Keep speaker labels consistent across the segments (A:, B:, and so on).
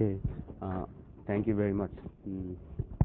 A: Okay. Uh, Thank you very much. Mm.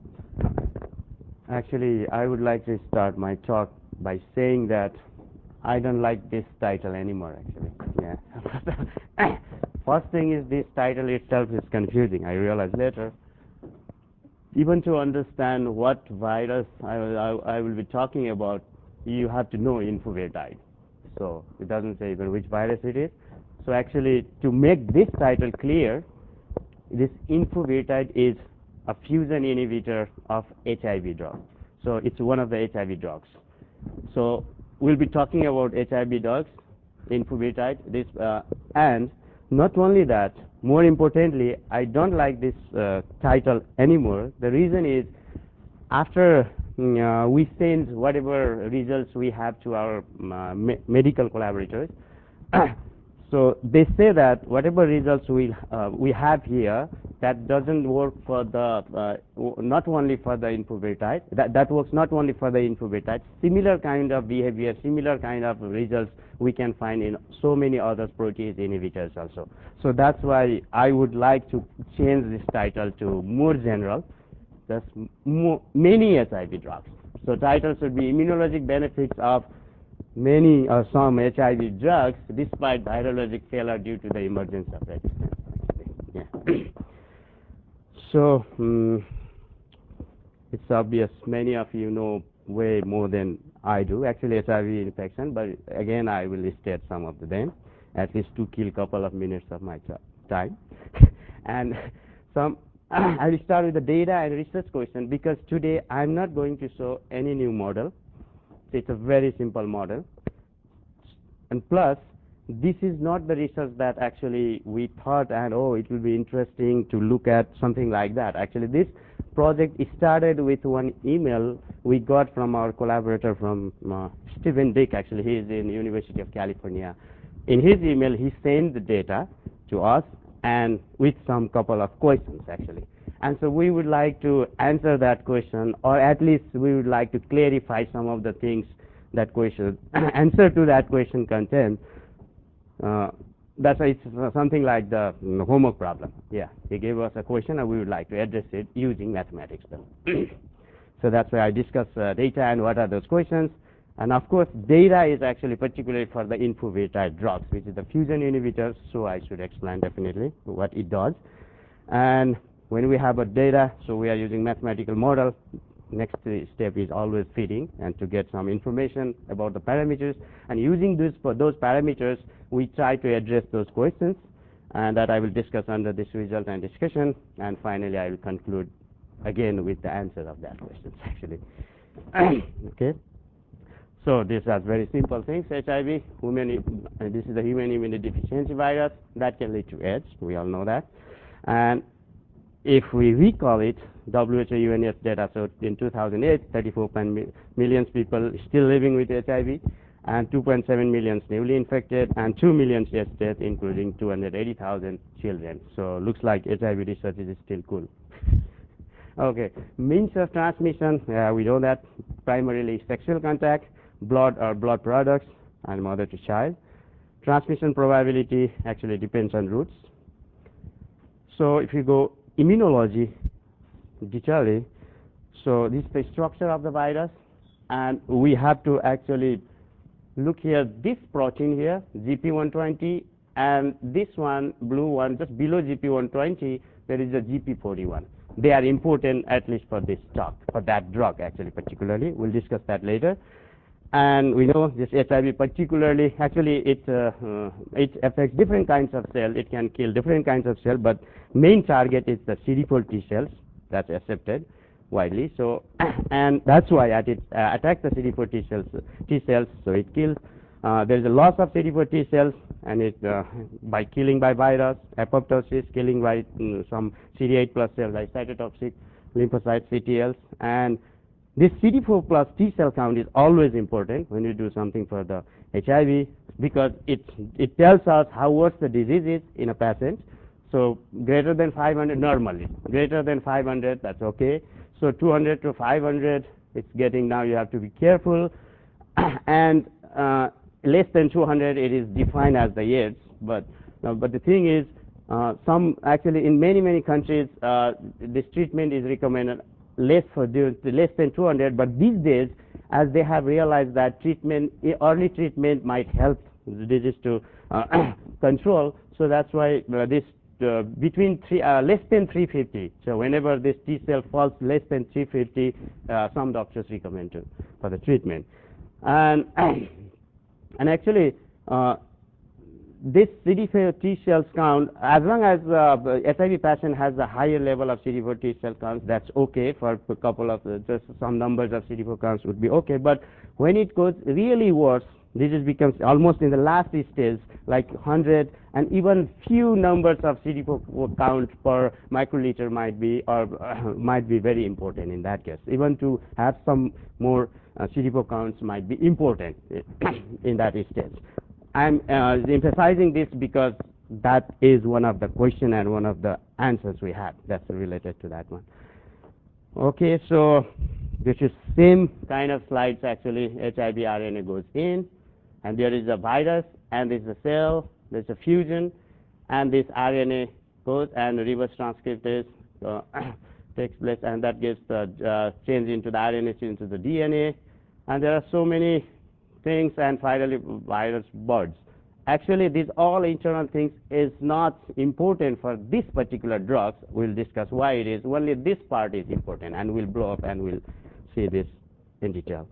A: Actually, I would like to start my talk by saying that I don't like this title anymore, actually. Yeah. First thing is this title itself is confusing. I realized later. Even to understand what virus I will be talking about, you have to know Infovir. So it doesn't say even which virus it is. So actually, to make this title clear, this Infovir is a fusion inhibitor of HIV drug. So it's one of the HIV drugs. So we'll be talking about HIV drugs, Infovir, and not only that, more importantly, I don't like this title anymore. The reason is after we send whatever results we have to our medical collaborators, so they say that whatever results we have here, that doesn't work for the not only for the Infovir, that works not only for the Infovir. Similar kind of behavior, similar kind of results we can find in so many other protease inhibitors also. So that's why I would like to change this title to more general. There's many HIV drugs. So title should be immunologic benefits of many or some HIV drugs despite virologic failure due to the emergence of resistance. Yeah. So it's obvious many of you know way more than I do. Actually, HIV infection, but again, I will state some of them, at least to kill a couple of minutes of my time. And some I will start with the data and research question because today I'm not going to show any new model. It's a very simple model. And plus, this is not the research that actually we thought, and oh, it will be interesting to look at something like that. Actually, this project started with one email we got from our collaborator from Stephen Dick. Actually, he is in University of California. In his email, he sent the data to us and with some couple of questions, actually. And so we would like to answer that question, or at least we would like to clarify some of the things that question, answer to that question contains. That's why it's something like the homework problem. Yeah, he gave us a question and we would like to address it using mathematics. So that's why I discuss data and what are those questions. And of course, data is actually particularly for the Infovir drugs, which is the fusion inhibitors. So I should explain definitely what it does. And when we have a data, so we are using mathematical model. Next step is always fitting and to get some information about the parameters. And using this for those parameters, we try to address those questions, and that I will discuss under this result and discussion. And finally, I will conclude again with the answer of that question, actually. Okay. So these are very simple things. HIV, this is the human immunodeficiency virus that can lead to AIDS. We all know that. And if we recall it, WHO UNS data, so in 2008, 34 million people still living with HIV, and 2.7 million newly infected, and 2 million deaths, including 280,000 children. So looks like HIV research is still cool. Okay, means of transmission, we know that primarily sexual contact, blood or blood products, and mother to child. Transmission probability actually depends on roots. So if you go immunology, detailing, so this is the structure of the virus, and we have to actually look here, this protein here, GP120, and this one, blue one, just below GP120, there is a GP41. They are important at least for this talk, for that drug actually particularly. We'll discuss that later. And we know this HIV particularly, actually it affects different kinds of cells. It can kill different kinds of cells, but main target is the CD4 T cells. That's accepted widely. So, and that's why it attacks the CD4 T cells. So it kills. There is a loss of CD4 T cells, and it by killing by virus, apoptosis, killing by some CD8 plus cells like cytotoxic lymphocytes, CTLs, and this CD4 plus T cell count is always important when you do something for the HIV because it tells us how worse the disease is in a patient. So greater than 500 normally, greater than 500 that's okay. So 200 to 500 it's getting now you have to be careful, and less than 200 it is defined as the AIDS. But the thing is Some actually in many countries this treatment is recommended less than 200, but these days as they have realized that early treatment might help the disease to control, so that's why this between less than 350. So whenever this T cell falls less than 350, some doctors recommend for the treatment. And and actually this CD4 T cells count, as long as HIV patient has a higher level of CD4 T cell counts, that's okay. For a couple of just some numbers of CD4 counts would be okay. But when it goes really worse, this becomes almost in the last stage, like 100, and even few numbers of CD4 count per microliter might be very important in that case. Even to have some more CD4 counts might be important in that stage. I'm emphasizing this because that is one of the question and one of the answers we have that's related to that one. Okay, so this is same kind of slides actually. HIV RNA goes in, and there is a virus, and there's a cell, there's a fusion, and this RNA goes and reverse transcriptase takes place, and that gives the change into the RNA, change into the DNA, and there are so many things, and finally virus birds. Actually, these all internal things is not important for this particular drugs. We'll discuss why it is. Only this part is important, and we'll blow up and we'll see this in detail.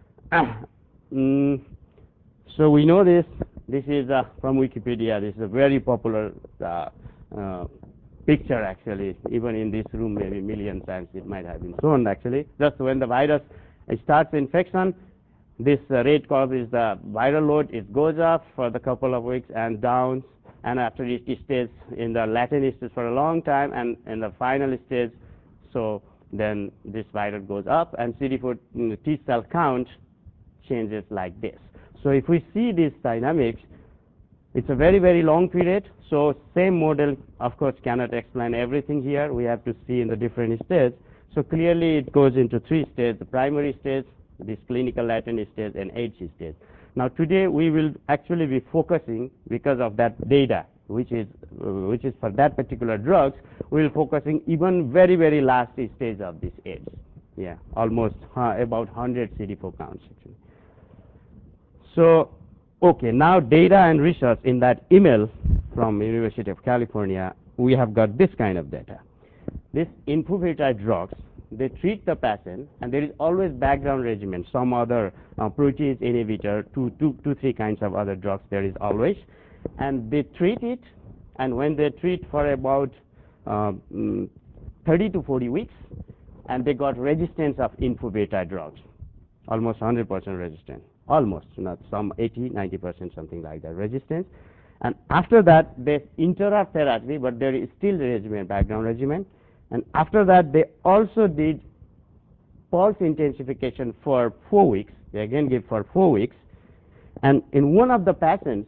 A: So we know this. This is from Wikipedia. This is a very popular picture actually. Even in this room, maybe million times it might have been shown actually. Just when the virus starts infection, this red curve is the viral load. It goes up for the couple of weeks and down, and after it stays in the latent stage for a long time, and in the final stage, so then this virus goes up, and CD4 T cell count changes like this. So if we see these dynamics, it's a very long period. So same model, of course, cannot explain everything here. We have to see in the different stages. So clearly it goes into three stages: the primary stage, this clinical latent stage, and AIDS stage. Now today we will actually be focusing, because of that data, which is for that particular drugs, we will focusing even very last stage of this AIDS. Yeah, almost about 100 CD4 counts actually. So okay, now data and research in that email from University of California, we have got this kind of data. This infovitide drugs, they treat the patient, and there is always background regimen, some other protease inhibitor, two, three kinds of other drugs there is always, and they treat it, and when they treat for about 30 to 40 weeks, and they got resistance of infovitide drugs, almost 100% resistance, almost, not some 80, 90%, something like that resistance. And after that, they interrupt therapy, but there is still the regimen, background regimen. And after that, they also did pulse intensification for 4 weeks. They again give for 4 weeks. And in one of the patients,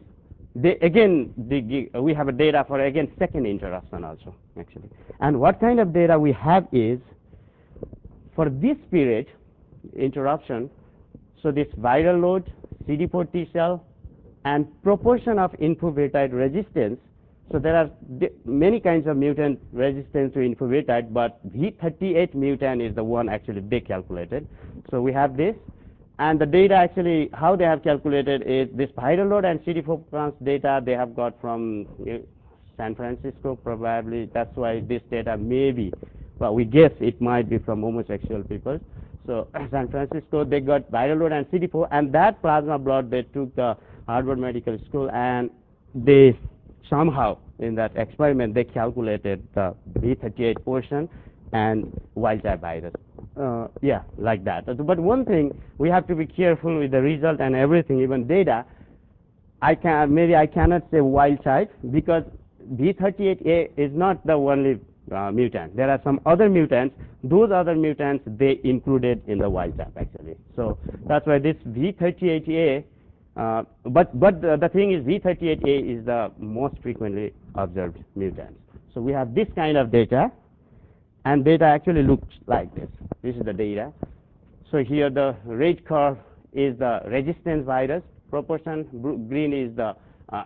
A: we have a data for again second interruption also actually. And what kind of data we have is for this period interruption. So this viral load, CD4 T cell, and proportion of infovitide resistance. So there are many kinds of mutant resistance to infovitide, but V38 mutant is the one actually they calculated. So we have this, and the data actually, how they have calculated is this viral load and CD4 counts data they have got from San Francisco probably. That's why this data may be, well, we guess it might be from homosexual people. So San Francisco, they got viral load and CD4, and that plasma blood they took the Harvard Medical School, and they somehow in that experiment they calculated the V38 portion and wild type virus. Yeah, like that. But one thing we have to be careful with the result and everything, even data. I cannot say wild type because V38A is not the only mutant. There are some other mutants. Those other mutants they included in the wild type actually. So that's why this V38A. But the thing is, V38A is the most frequently observed mutant. So we have this kind of data, and data actually looks like this. This is the data. So here the red curve is the resistance virus proportion. Green is the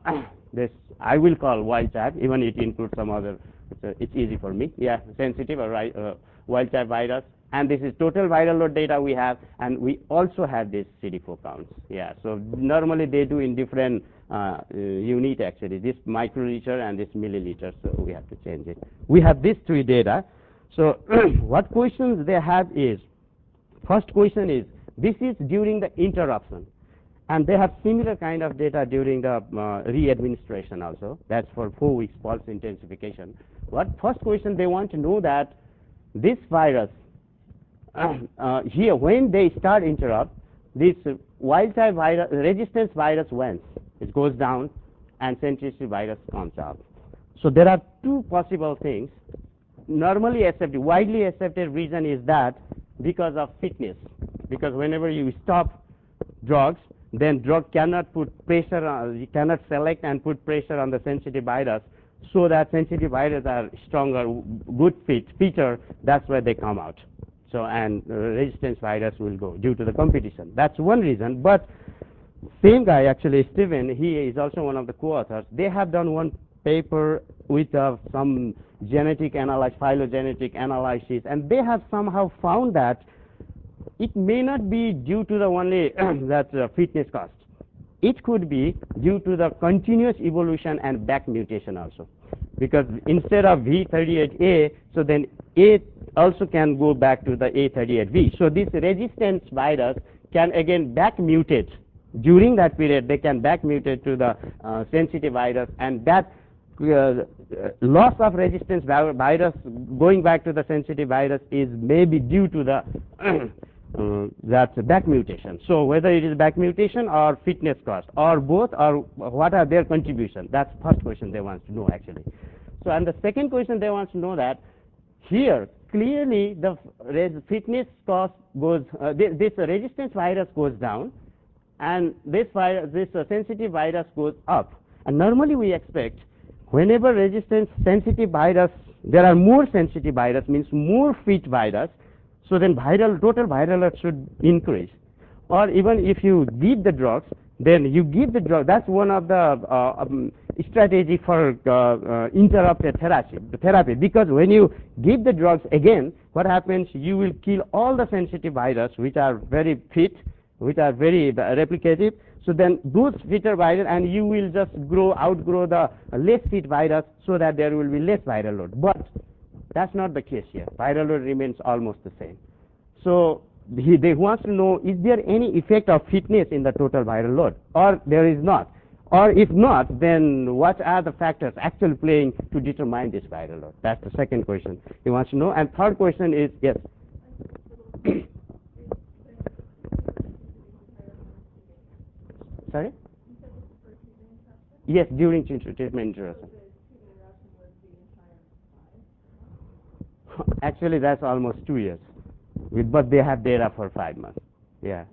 A: this I will call wild type, even it includes some other, it's easy for me. Yeah, sensitive or wild type virus. And this is total viral load data we have, and we also have this CD4 counts. Yeah, so normally they do in different unit actually, this microliter and this milliliter, so we have to change it. We have these three data. So what questions they have is, first question is, this is during the interruption. And they have similar kind of data during the re-administration also. That's for 4 weeks pulse intensification. What first question they want to know that this virus, here when they start interrupt, this wild type virus, resistance virus wins. It goes down and sensitivity virus comes up. So there are two possible things. Normally accepted, widely accepted reason is that because of fitness. Because whenever you stop drugs, then drug cannot put pressure on, you cannot select and put pressure on the sensitive virus, so that sensitive viruses are stronger, good feature, that's where they come out. So, and resistance virus will go due to the competition. That's one reason. But same guy, actually, Steven, he is also one of the co-authors. They have done one paper with some genetic analysis, phylogenetic analysis, and they have somehow found that it may not be due to the only that fitness cost. It could be due to the continuous evolution and back mutation also. Because instead of V38A, so then A also can go back to the A38V. So this resistance virus can again back mutate. During that period, they can back mutate to the sensitive virus, and that loss of resistance virus going back to the sensitive virus is maybe due to the that back mutation. So whether it is back mutation or fitness cost or both, or what are their contribution? That's first question they want to know actually. So and the second question they want to know that here clearly the fitness cost goes, this resistance virus goes down, and this sensitive virus goes up. And normally we expect whenever resistance sensitive virus, there are more sensitive virus, means more fit virus, so then total viral load should increase. Or even if you give the drugs, then you give the drug, that's one of the strategy for interrupted therapy, because when you give the drugs again, what happens, you will kill all the sensitive virus which are very fit, which are very replicative. So then those fitter virus, and you will just outgrow the less fit virus, so that there will be less viral load. But that's not the case here. Viral load remains almost the same. So they want to know, is there any effect of fitness in the total viral load, or there is not? Or if not, then what are the factors actually playing to determine this viral load? That's the second question he wants to know. And third question is, yes. Sorry? Yes, during treatment interruption. Actually, that's almost 2 years. But they have data for 5 months. Yeah.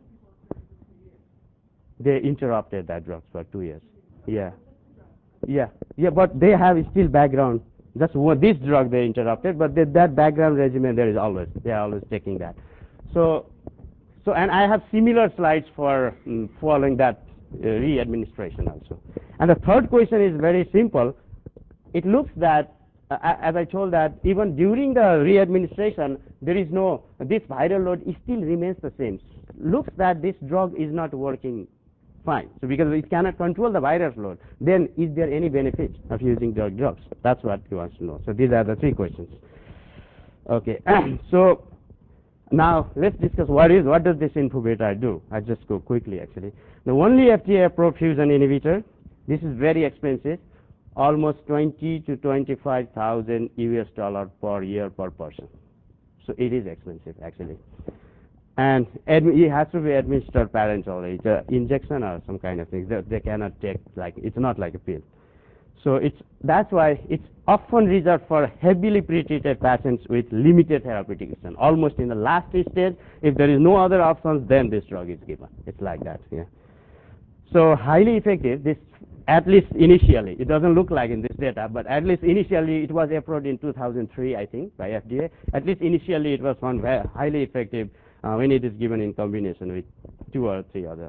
A: They interrupted that drugs for 2 years. Yeah. Yeah. Yeah, but they have still background. That's what this drug they interrupted, but that background regimen they are always taking that. So and I have similar slides for following that re-administration also. And the third question is very simple. It looks that, as I told that, even during the re-administration, there is no, this viral load still remains the same. Looks that this drug is not working fine. So because it cannot control the virus load, then is there any benefit of using drugs? That's what he wants to know. So these are the three questions. Okay. So now let's discuss what does this infobeta do? I'll just go quickly actually. The only FDA approved fusion inhibitor. This is very expensive, almost 20 to 25,000 US$ per year per person. So it is expensive actually. And it has to be administered parenterally. It's an injection or some kind of thing. They cannot take, like, it's not like a pill. So that's why it's often reserved for heavily pretreated patients with limited therapeutic option. Almost in the last stage, if there is no other options, then this drug is given. It's like that. Yeah. So highly effective. This, at least initially, it doesn't look like in this data, but at least initially it was approved in 2003, I think, by FDA. At least initially it was found very highly effective when it is given in combination with 2 or 3 other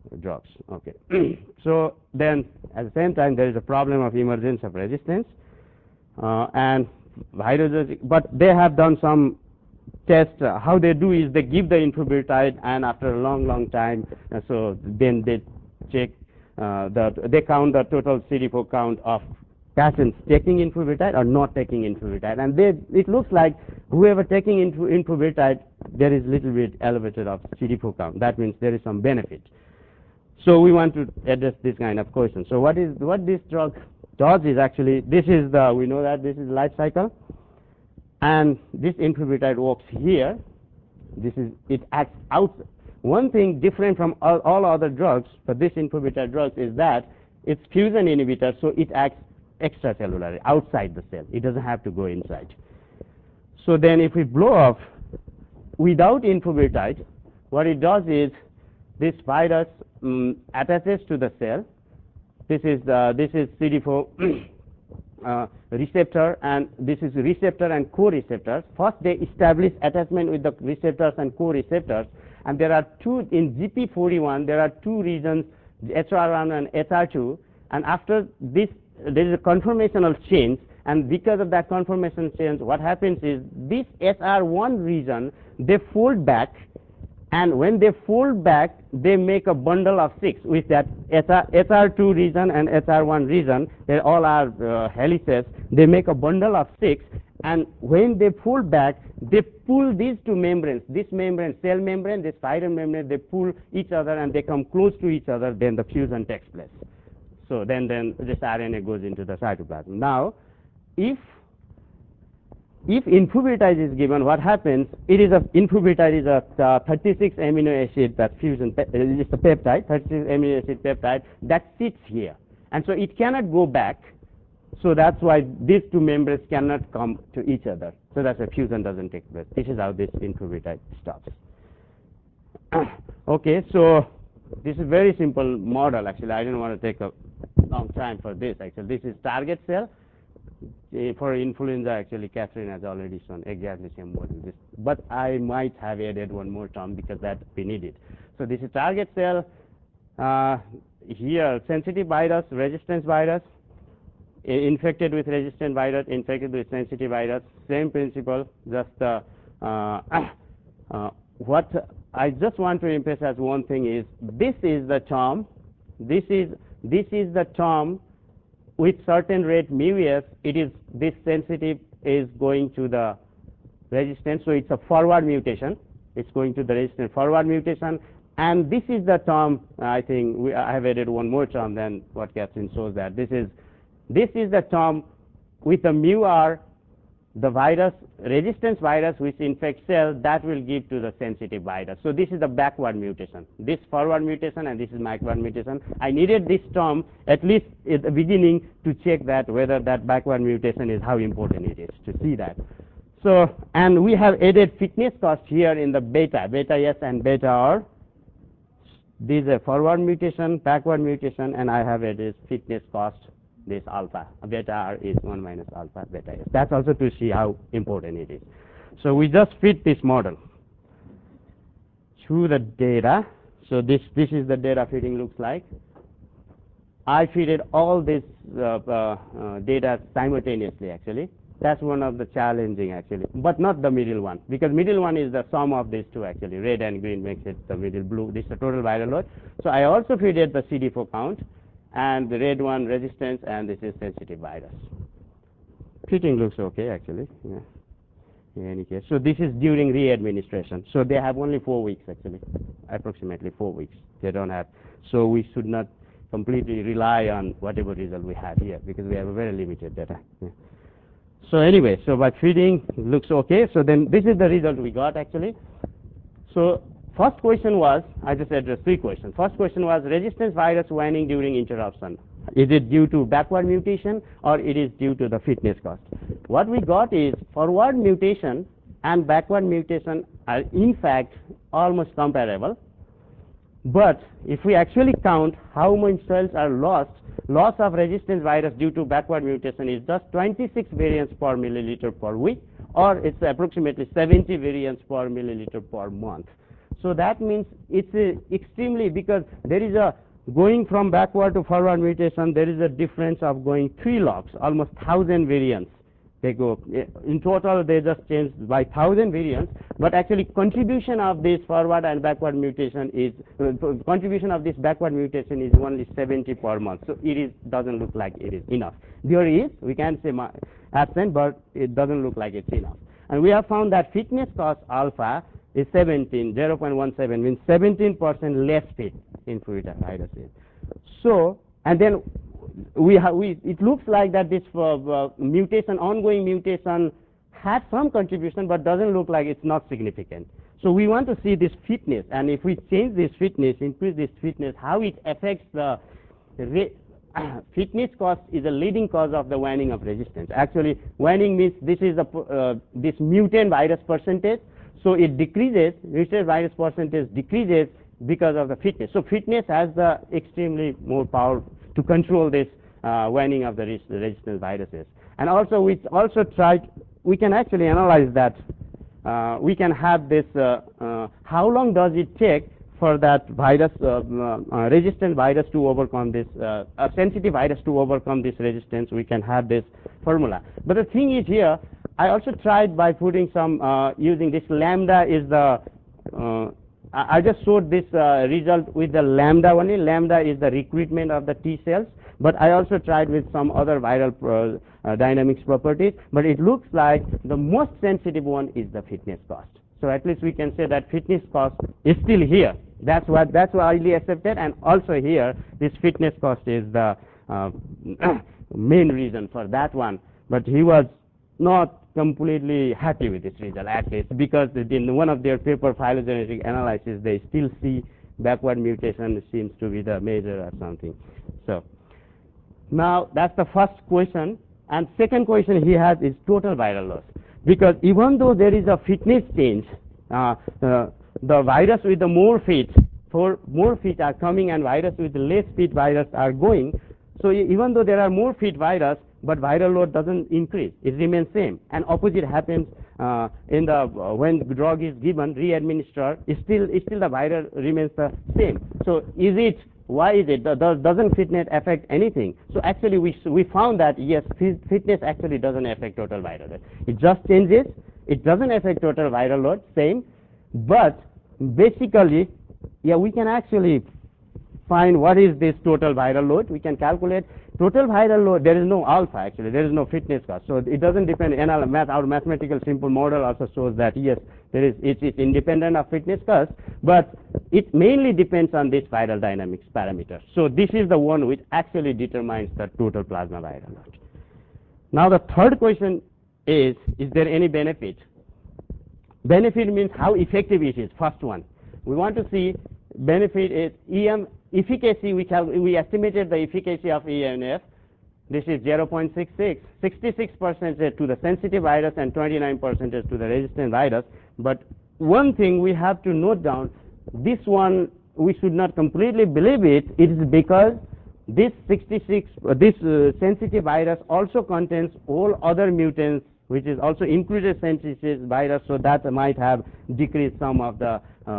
A: drugs. Okay. So then at the same time there is a problem of emergence of resistance, and viruses, but they have done some tests. How they do is they give the infobutide, and after a long time, so then they check they count the total CD4 count of patients taking infobutide or not taking infobutide, and it looks like whoever taking infobutide, there is little bit elevated of CD4 count. That means there is some benefit. So we want to address this kind of question. So what this drug does is actually, we know that this is life cycle, and this infobutide works here. It acts out. One thing different from all other drugs, but this infobutide drugs, is that it's fusion inhibitor, so it acts extracellularly, outside the cell. It doesn't have to go inside. So then if we blow off without infobutide, what it does is this virus attaches to the cell. This is CD4 receptor, and this is receptor and co-receptors. First they establish attachment with the receptors and co-receptors, and there are two in GP41. There are two regions, HR1 and HR2, and after this there is a conformational change, and because of that conformational change, what happens is this HR1 region, they fold back, and when they fold back, they make a bundle of 6 with that HR2 region and HR1 region. They all are helices. They make a bundle of 6, and when they fold back, they pull these two membranes, this membrane, cell membrane, this spiral membrane, they pull each other and they come close to each other, then the fusion takes place. So then this RNA goes into the cytoplasm. Now, if infobutide is given, what happens? Infobutide is a 36 amino acid that fusion. It's a peptide, 36 amino acid peptide that sits here, and so it cannot go back. So that's why these two membranes cannot come to each other. So that's why fusion doesn't take place. This is how this infobutide stops. Okay, so this is a very simple model. Actually, I didn't want to take a long time for this. Actually, this is target cell. For influenza, actually, Catherine has already shown exactly same model. But I might have added one more term because that we need it. So this is target cell. Here, sensitive virus, resistance virus, infected with resistant virus, infected with sensitive virus. Same principle. Just what I just want to emphasize one thing is this is the term. This is the term. With certain rate mu s, this sensitive is going to the resistance, so it's a forward mutation. It's going to the resistance forward mutation, and this is the term. I think I have added one more term than what Catherine shows that. This is the term with the mu r, the virus, resistance virus which infects cell, that will give to the sensitive virus. So this is the backward mutation. This forward mutation and this is backward mutation. I needed this term at least at the beginning to check that whether that backward mutation is how important it is to see that. So, and we have added fitness cost here in the beta S and beta R. These are forward mutation, backward mutation, and I have added fitness cost. This alpha, beta R is 1 minus alpha beta S. That's also to see how important it is. So we just fit this model through the data. So this is the data fitting looks like. I fitted all this data simultaneously actually. That's one of the challenging actually, but not the middle one, because middle one is the sum of these two actually. Red and green makes it the middle blue. This is the total viral load. So I also fitted the CD4 count, and the red one resistance, and this is sensitive virus. Fitting looks okay actually. Yeah. In any case, so this is during re-administration. So they have only 4 weeks actually, approximately 4 weeks. They don't have. So we should not completely rely on whatever result we have here because we have a very limited data. Yeah. So anyway, so by feeding looks okay. So then this is the result we got actually. So first question was, I just addressed 3 questions. First question was resistance virus waning during interruption. Is it due to backward mutation or it is due to the fitness cost? What we got is forward mutation and backward mutation are in fact almost comparable. But if we actually count how many cells are lost, loss of resistance virus due to backward mutation is just 26 variants per milliliter per week, or it's approximately 70 variants per milliliter per month. So that means it's extremely, because there is a going from backward to forward mutation, there is a difference of going 3 logs, almost 1,000 variants. They go, in total they just changed by 1,000 variants, but actually contribution of this forward and backward mutation is, contribution of this backward mutation is only 70 per month. So it doesn't look like it is enough. There is, we can say absent, but it doesn't look like it's enough. And we have found that fitness cost alpha is 0.17 means 17% less fit influenza viruses. So, and then it looks like that this mutation, ongoing mutation, had some contribution, but doesn't look like it's not significant. So we want to see this fitness, and if we change this fitness, increase this fitness, how it affects the fitness cost is a leading cause of the waning of resistance. Actually, waning means this is this mutant virus percentage. So it decreases, resistant virus percentage decreases because of the fitness. So fitness has the extremely more power to control this waning of the resistant viruses. And also we also tried, we can actually analyze that. We can have this, how long does it take for that virus, resistant virus to overcome this, sensitive virus to overcome this resistance. We can have this formula. But the thing is here, I also tried by putting some, using this lambda is the, I just showed this result with the lambda only. Lambda is the recruitment of the T cells, but I also tried with some other viral dynamics properties, but it looks like the most sensitive one is the fitness cost. So at least we can say that fitness cost is still here. That's widely accepted, and also here this fitness cost is the main reason for that one. But he was not completely happy with this result, at least, because in one of their paper phylogenetic analysis they still see backward mutation seems to be the major or something. So now that's the first question, and second question he has is total viral loss, because even though there is a fitness change, the virus with the more fit are coming and virus with the less fit virus are going. So even though there are more fit virus, but viral load doesn't increase, it remains same. And opposite happens in the when drug is given, re-administered, still the viral remains the same. So why is it? Doesn't fitness affect anything? So actually we found that yes, fitness actually doesn't affect total viral load. It just changes. It doesn't affect total viral load, same. But basically, yeah, we can actually find what is this total viral load. We can calculate total viral load. There is no alpha, actually. There is no fitness cost. So it doesn't depend. Our mathematical simple model also shows that yes, it's independent of fitness cost, but it mainly depends on this viral dynamics parameter. So this is the one which actually determines the total plasma viral load. Now the third question is there any benefit? Benefit means how effective it is, first one. We want to see benefit is EM efficacy. We estimated the efficacy of EMF. This is 0.66, 66% to the sensitive virus and 29% to the resistant virus. But one thing we have to note down, this one we should not completely believe it. It is because this sensitive virus also contains all other mutants, which is also included sensitive virus, so that might have decreased some of the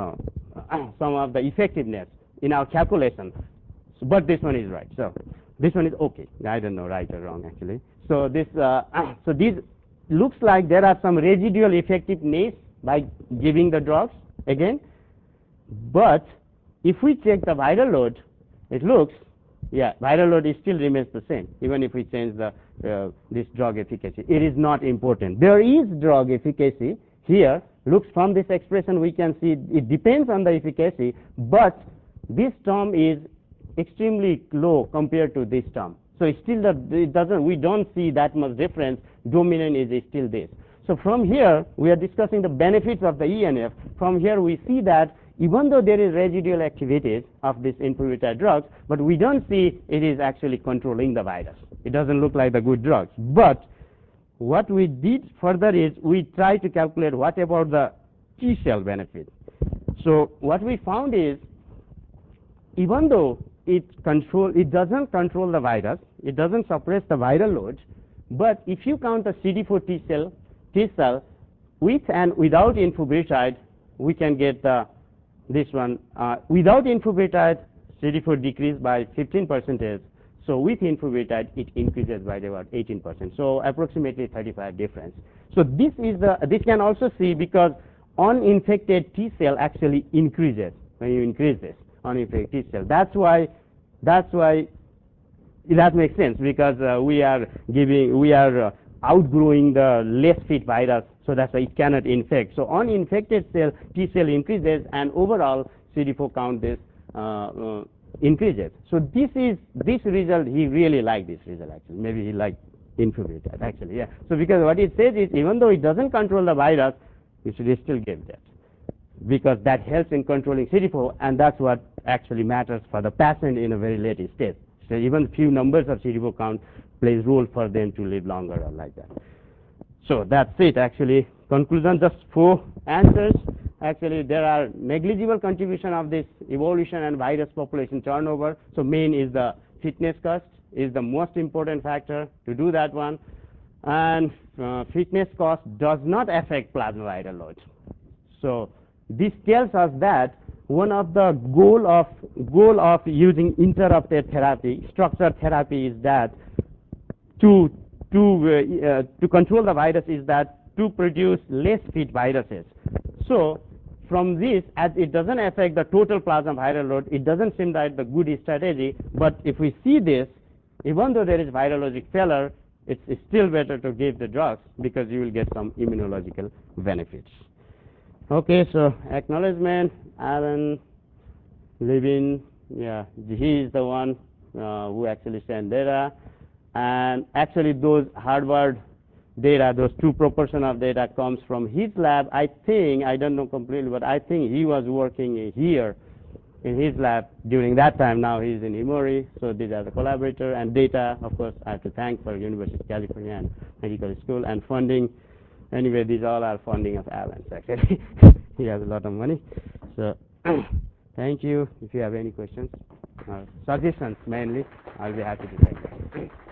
A: effectiveness in our calculation. So, but this one is right. So this one is okay. I don't know right or wrong actually. So this so this looks like there are some residual effectiveness by giving the drugs again. But if we check the viral load, it looks, yeah, viral load still remains the same, even if we change the this drug efficacy. It is not important. There is drug efficacy here. Looks from this expression we can see it depends on the efficacy, but this term is extremely low compared to this term. So it's still we don't see that much difference. Dominant is still this. So from here we are discussing the benefits of the ENF. From here we see that even though there is residual activities of this influenza drugs, but we don't see it is actually controlling the virus. It doesn't look like the good drugs. But what we did further is we tried to calculate what about the T cell benefit. So what we found is even though it doesn't control the virus, it doesn't suppress the viral load, but if you count the CD4 T cell with and without infobutide, we can get the this one, without infobutide, CD4 decreased by 15%. So with infobutide, it increases by about 18%. So approximately 35 difference. So this is this can also see because uninfected T cell actually increases when you increase this uninfected T cell. That's why that makes sense because we are outgrowing the less fit virus, so that's why it cannot infect. So uninfected cell T cell increases, and overall CD4 count is increases. So this result, he really liked this result actually. Maybe he liked infobutide actually, yeah. So because what it says is even though it doesn't control the virus, you should still give that because that helps in controlling CD4, and that's what actually matters for the patient in a very late stage. So even few numbers of CD4 count plays role for them to live longer or like that. So that's it actually. Conclusion, just 4 answers. Actually, there are negligible contribution of this evolution and virus population turnover. So main is the fitness cost is the most important factor to do that one. And fitness cost does not affect plasma viral load. So this tells us that one of the goal of using interrupted therapy, structured therapy, is that to control the virus is that to produce less fit viruses. So from this, as it doesn't affect the total plasma viral load, it doesn't seem like the good strategy. But if we see this, even though there is virologic failure, it's still better to give the drugs because you will get some immunological benefits. Okay, so acknowledgement, Alan Levin, yeah, he is the one who actually sent data. And actually those Harvard data, those 2 proportion of data comes from his lab. I think, I don't know completely, but I think he was working here in his lab during that time. Now he's in Emory, so these are the collaborator. And data, of course, I have to thank for University of California and Medical School, and funding. Anyway, these all are funding of Alan's actually. He has a lot of money. So thank you. If you have any questions or suggestions mainly, I'll be happy to take them.